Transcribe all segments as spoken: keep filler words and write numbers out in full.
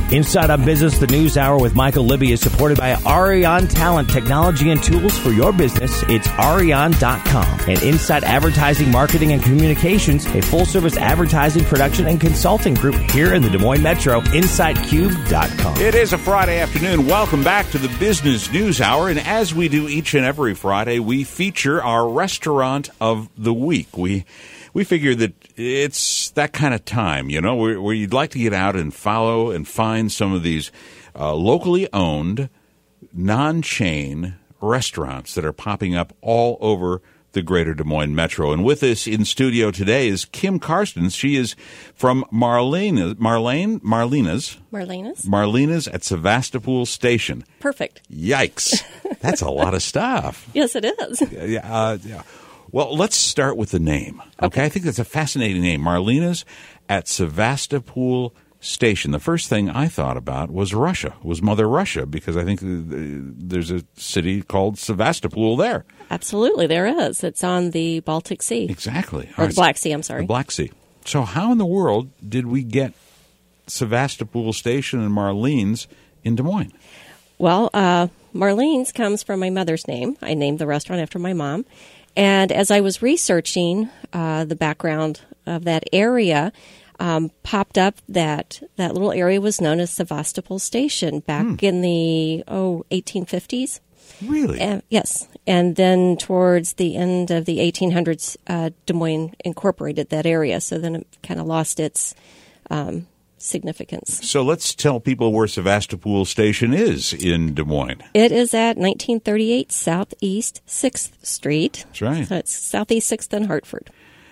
Inside on Business, the News Hour with Michael Libby is supported by Arion Talent, technology and tools for your business. It's arion dot com. And Inside Advertising, Marketing, and Communications, a full-service advertising, production, and consulting group here in the Des Moines Metro, inside cube dot com. It is a Friday afternoon. Welcome back to the Business News Hour. And as we do each and every Friday, we feature our restaurant of the week. We we figure that it's that kind of time, you know, where, where you'd like to get out and follow and find some of these uh, locally owned, non-chain restaurants that are popping up all over the greater Des Moines Metro. And with us in studio today is Kim Karstens. She is from Marlene, Marlene, Marlena's. Marlena's. Marlena's at Sevastopol Station. Perfect. Yikes. That's a lot of stuff. Yes, it is. Yeah, uh, yeah. Well, let's start with the name. Okay? okay, I think that's a fascinating name. Marlena's at Sevastopol Station. The first thing I thought about was Russia, was Mother Russia, because I think there's a city called Sevastopol there. Absolutely, there is. It's on the Baltic Sea. Exactly. Or the Black Sea, I'm sorry. The Black Sea. So how in the world did we get Sevastopol Station and Marlene's in Des Moines? Well, uh, Marlene's comes from my mother's name. I named the restaurant after my mom. And as I was researching uh, the background of that area, um, popped up that that little area was known as Sevastopol Station back hmm. in the, oh, eighteen fifties. Really? Uh, yes. And then towards the end of the eighteen hundreds, uh, Des Moines incorporated that area. So then it kind of lost its um, significance. So let's tell people where Sevastopol Station is in Des Moines. It is at nineteen thirty-eight Southeast sixth Street. That's right. So it's Southeast sixth and Hartford.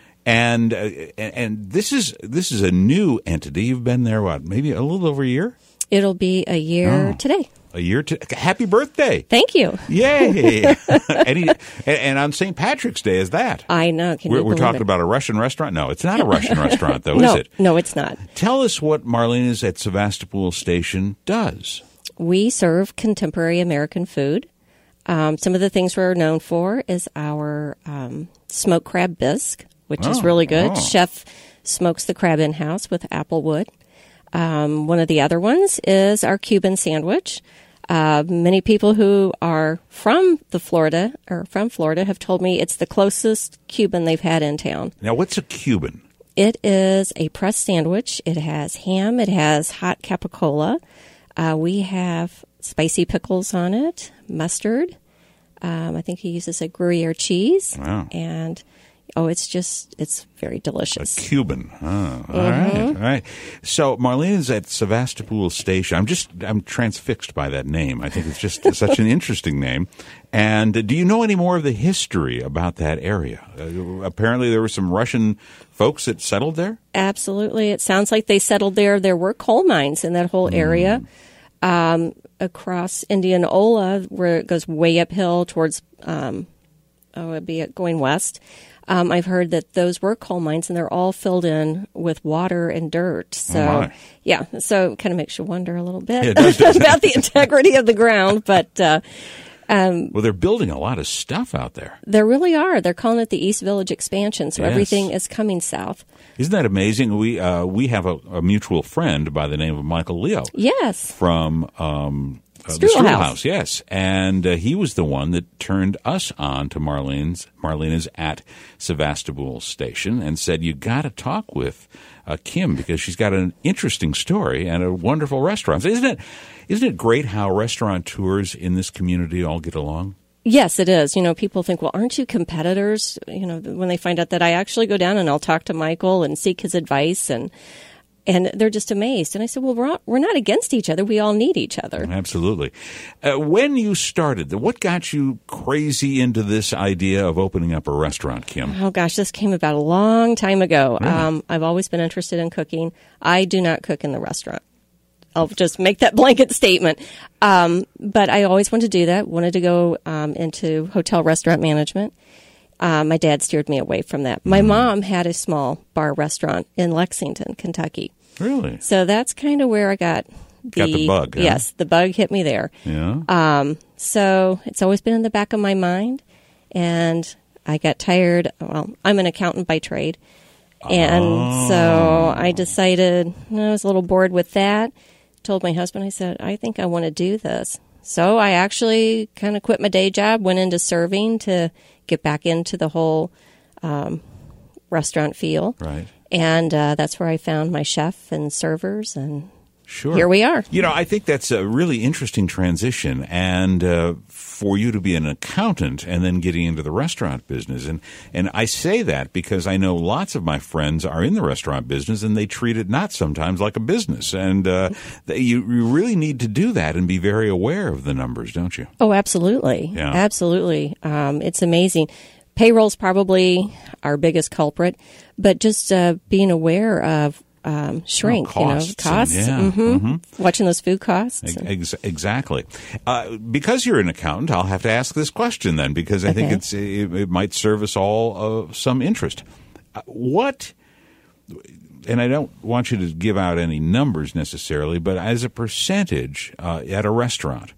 And uh, and this is this is a new entity. You've been there, what, maybe a little over a year? It'll be a year oh, today. A year to happy birthday! Thank you. Yay! and, he, and, and on Saint Patrick's Day is that? I know. Can we're you we're talking it? about a Russian restaurant. No, it's not a Russian restaurant, though, no, is it? No, it's not. Tell us what Marlena's at Sevastopol Station does. We serve contemporary American food. Um, some of the things we're known for is our um, smoked crab bisque, which oh, is really good. Oh. Chef smokes the crab in-house with apple wood. Um, one of the other ones is our Cuban sandwich. Uh, many people who are from the Florida or from Florida have told me it's the closest Cuban they've had in town. Now, what's a Cuban? It is a pressed sandwich. It has ham. It has hot capicola. Uh, we have spicy pickles on it, mustard. Um, I think he uses a Gruyere cheese. Wow. And oh, it's just, it's very delicious. A Cuban. Oh, all mm-hmm. right. All right. So Marlena's at Sevastopol Station. I'm just, I'm transfixed by that name. I think it's just such an interesting name. And uh, do you know any more of the history about that area? Uh, apparently there were some Russian folks that settled there? Absolutely. It sounds like they settled there. There were coal mines in that whole area. Mm. Um, across Indianola, where it goes way uphill towards, um, oh, it'd be going west. Um, I've heard that those were coal mines, and they're all filled in with water and dirt. So, oh yeah, so it kind of makes you wonder a little bit yeah, it does, about the integrity of the ground. But uh, um, well, they're building a lot of stuff out there. There really are. They're calling it the East Village expansion, so yes. everything is coming south. Isn't that amazing? We uh, we have a, a mutual friend by the name of Michael Leo. Yes, from. Um, Uh, Strudel the Strudel House. House, yes. And uh, he was the one that turned us on to Marlene's, Marlena's at Sevastopol Station and said, you got to talk with uh, Kim because she's got an interesting story and a wonderful restaurant. So isn't it, isn't it great how restaurateurs in this community all get along? Yes, it is. You know, people think, well, aren't you competitors? You know, when they find out that I actually go down and I'll talk to Michael and seek his advice, and And they're just amazed. And I said, well, we're not, we're not against each other. We all need each other. Absolutely. Uh, when you started, what got you crazy into this idea of opening up a restaurant, Kim? Oh, gosh, this came about a long time ago. Really? Um, I've always been interested in cooking. I do not cook in the restaurant. I'll just make that blanket statement. Um, but I always wanted to do that, wanted to go um, into hotel restaurant management. Uh, my dad steered me away from that. My mm. mom had a small bar restaurant in Lexington, Kentucky. Really? So that's kind of where I got the, got the bug. Huh? Yes, the bug hit me there. Yeah. Um, so it's always been in the back of my mind, and I got tired. Well, I'm an accountant by trade, and oh. so I decided I was a little bored with that. told my husband, I said, I think I want to do this. So I actually kind of quit my day job, went into serving to get back into the whole um, restaurant feel. Right. And uh, that's where I found my chef and servers, and sure. here we are. You know, I think that's a really interesting transition, and uh, for you to be an accountant and then getting into the restaurant business. And, and I say that because I know lots of my friends are in the restaurant business, and they treat it not sometimes like a business. And uh, they, you, you really need to do that and be very aware of the numbers, don't you? Oh, absolutely. Yeah. Absolutely. Um, it's amazing. Payroll's probably our biggest culprit, but just uh, being aware of um, shrink, oh, costs you know, costs. And, yeah. mm-hmm. Mm-hmm. Watching those food costs. Ex- exactly. Uh, because you're an accountant, I'll have to ask this question then, because I Okay. think it's it, it might serve us all uh, some interest. Uh, what, and I don't want you to give out any numbers necessarily, but as a percentage uh, at a restaurant,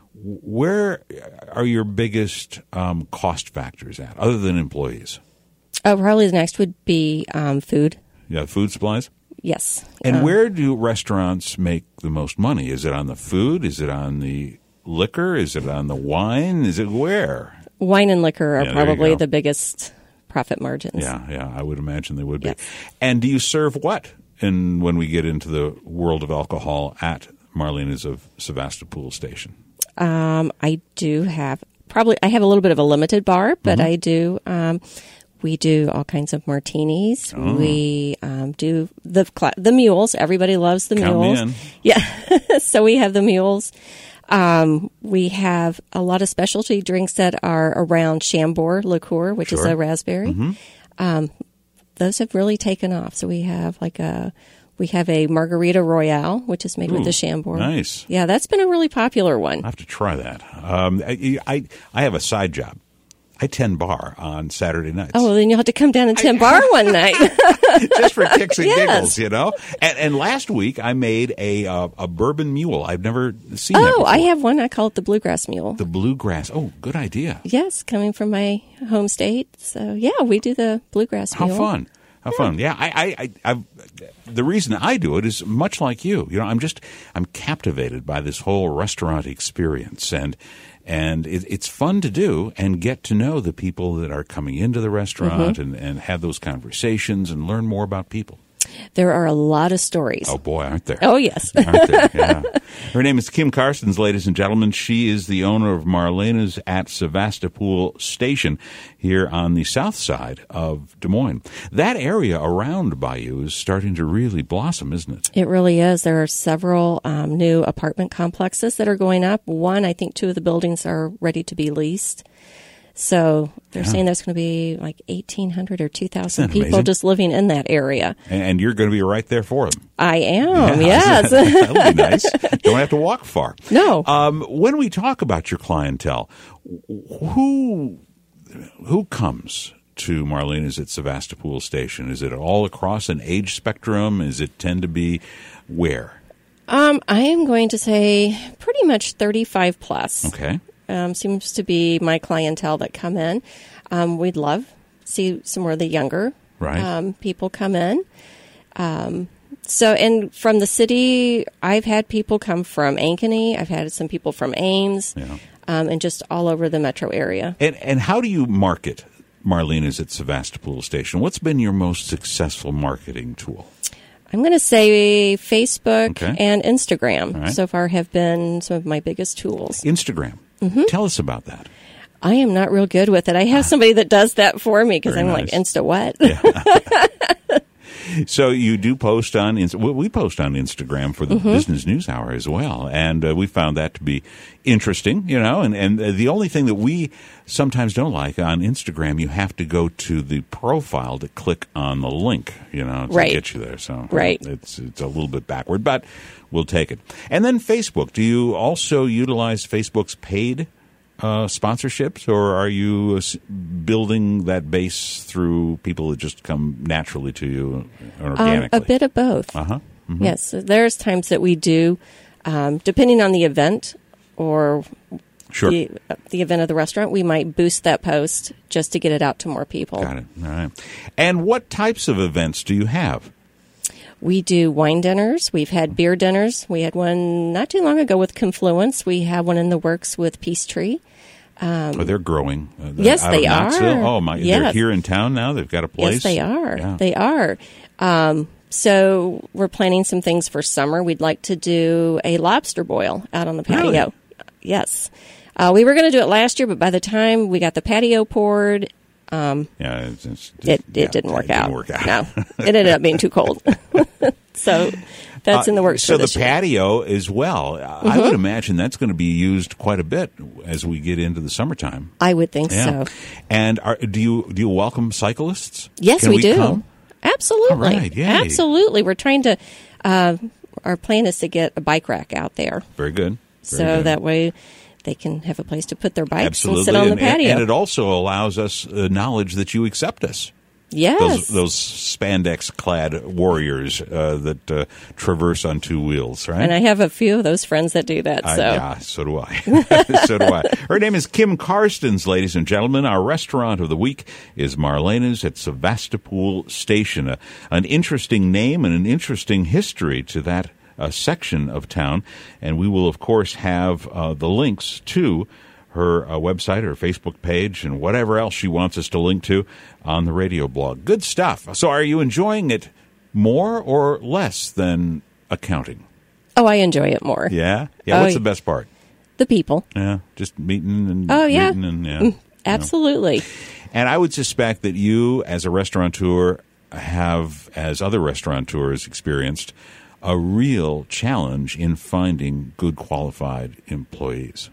where are your biggest um, cost factors at, other than employees? Oh, probably the next would be um, food. Yeah, food supplies? Yes. And Um, where do restaurants make the most money? Is it on the food? Is it on the liquor? Is it on the wine? Is it where? Wine and liquor are Yeah, there you probably go. the biggest profit margins. Yeah, yeah, I would imagine they would be. Yes. And do you serve what? And when we get into the world of alcohol at Marlena's of Sevastopol Station? Um, I do have probably I have a little bit of a limited bar, but Mm-hmm. I do. Um, we do all kinds of martinis. Oh. We um, do the cla- the mules. Everybody loves the Count me mules. in. Yeah, so we have the mules. Um, we have a lot of specialty drinks that are around Chambord liqueur, which is Sure. a raspberry. Mm-hmm. Um, those have really taken off. So we have like a we have a Margarita Royale, which is made Ooh, with the Chambord. nice. Yeah, that's been a really popular one. I have to try that. Um, I, I I have a side job. I tend bar on Saturday nights. Oh, well, then you'll have to come down and tend bar one night. Just for kicks and Yes. giggles, you know. And, and last week I made a uh, a bourbon mule. I've never seen that Oh, before. I have one. I call it the Bluegrass Mule. The bluegrass. Oh, good idea. Yes, coming from my home state. So, yeah, we do the Bluegrass How Mule. fun. How fun. Yeah, I, I, I, I've, the reason I do it is much like you. You know, I'm just, I'm captivated by this whole restaurant experience. And, and it, it's fun to do and get to know the people that are coming into the restaurant Mm-hmm. and, and have those conversations and learn more about people. There are a lot of stories. Oh, boy, aren't there? Oh, yes. Aren't there? Yeah. Her name is Kim Carstens, ladies and gentlemen. She is the owner of Marlena's at Sevastopol Station here on the south side of Des Moines. That area around Bayou is starting to really blossom, isn't it? It really is. There are several um, new apartment complexes that are going up. One, I think two of the buildings are ready to be leased. So they're Yeah. saying there's going to be like eighteen hundred or two thousand Isn't that people amazing? just living in that area. And, and you're going to be right there for them. I am, Yeah. yes. That'll be nice. Don't have to walk far. No. Um, when we talk about your clientele, who who comes to Marlena's at Sevastopol Station? Is it all across an age spectrum? Is it tend to be where? Um, I am going to say pretty much thirty-five plus. Okay. Um, seems to be my clientele that come in. Um, we'd love to see some more of the younger Right. um, people come in. Um, so, and from the city, I've had people come from Ankeny. I've had some people from Ames, Yeah. um, and just all over the metro area. And and how do you market Marlena's at Sevastopol Station? What's been your most successful marketing tool? I'm going to say Facebook Okay. and Instagram All right. so far have been some of my biggest tools. Instagram. Mm-hmm. Tell us about that. I am not real good with it. I have somebody that does that for me because Very I'm nice. like, Insta what? So you do post on Inst- well, we post on Instagram for the Mm-hmm. Business News Hour as well, and uh, we found that to be interesting, you know. And and uh, the only thing that we sometimes don't like on Instagram, you have to go to the profile to click on the link, you know, to Right. get you there. So Right. it's it's a little bit backward, but we'll take it. And then Facebook. Do you also utilize Facebook's paid uh, sponsorships, or are you uh, s- building that base through people that just come naturally to you Um, organically? a bit of both. Uh-huh. Mhm. Yes, there's times that we do, um, depending on the event or Sure. the, the event of the restaurant, we might boost that post just to get it out to more people. Got it. All right. And what types of events do you have? We do wine dinners. We've had beer dinners. We had one not too long ago with Confluence. We have one in the works with Peachtree. Um, oh, they're growing. Uh, yes, out they of are. Knoxville. Oh, my! Yes. They're here in town now. They've got a place. Yes, they are. Yeah. They are. Um, so we're planning some things for summer. We'd like to do a lobster boil out on the patio. Really? Yes. Uh, we were going to do it last year, but by the time we got the patio poured, um, yeah, it's, it's, it, it yeah, didn't work it out. Didn't work out. No, it ended up being too cold. So that's uh, in the works. So for the this year. patio as well. Mm-hmm. I would imagine that's going to be used quite a bit as we get into the summertime. I would think yeah. so. And are, do you do you welcome cyclists? Yes, Can we, we do. Come? Absolutely. All right, yay. Absolutely. We're trying to. Uh, our plan is to get a bike rack out there. Very good. Very so good. that way they can have a place to put their bikes Absolutely. and sit on and, the patio. And it also allows us uh, knowledge that you accept us. Yes. Those, those spandex-clad warriors uh, that uh, traverse on two wheels, right? And I have a few of those friends that do that. So. Uh, yeah, so do I. so do I. Her name is Kim Karstens, ladies and gentlemen. Our restaurant of the week is Marlena's at Sevastopol Station. A, an interesting name and an interesting history to that uh, section of town. And we will, of course, have uh, the links to her uh, website, her Facebook page, and whatever else she wants us to link to on the radio blog. Good stuff. So are you enjoying it more or less than accounting? Oh, I enjoy it more. Yeah? Yeah, oh, what's the best part? The people. Yeah, just meeting and oh, yeah. meeting and yeah. Mm, absolutely. You know. And I would suspect that you, as a restaurateur, have, as other restaurateurs experienced, a real challenge in finding good qualified employees.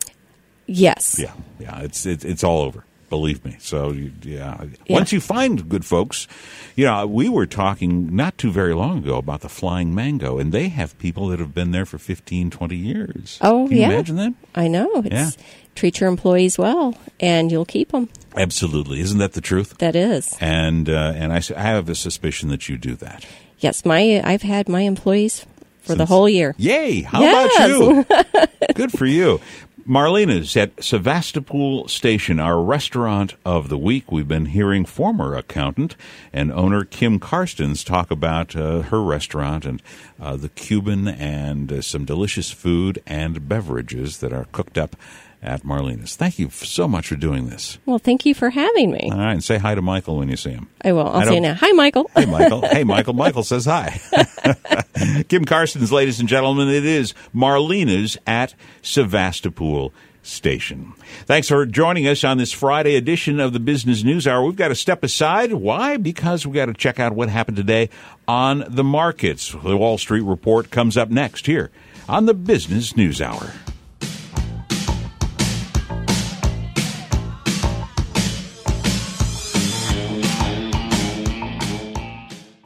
Yes. Yeah, yeah, it's it's, it's all over. Believe me. So, you, yeah. yeah, once you find good folks, you know, we were talking not too very long ago about the Flying Mango, and they have people that have been there for fifteen, twenty years. Oh, Can you yeah. imagine that? I know. It's, yeah. Treat your employees well, and you'll keep them. Absolutely. Isn't that the truth? That is. And uh, and I, I have a suspicion that you do that. Yes, my I've had my employees for Since, the whole year. Yay! How yes. about you? Good for you. Marlena's at Sevastopol Station, our restaurant of the week. We've been hearing former accountant and owner Kim Karstens talk about uh, her restaurant and uh, the Cuban and uh, some delicious food and beverages that are cooked up at Marlena's. Thank you so much for doing this. Well, thank you for having me. All right, and say hi to Michael when you see him. I will. I'll I say now. Hi, Michael. Hey, Michael. Hey, Michael. Michael says hi. Kim Karstens, ladies and gentlemen, it is Marlena's at Sevastopol Station. Thanks for joining us on this Friday edition of the Business News Hour. We've got to step aside. Why? Because we've got to check out what happened today on the markets. The Wall Street Report comes up next here on the Business News Hour.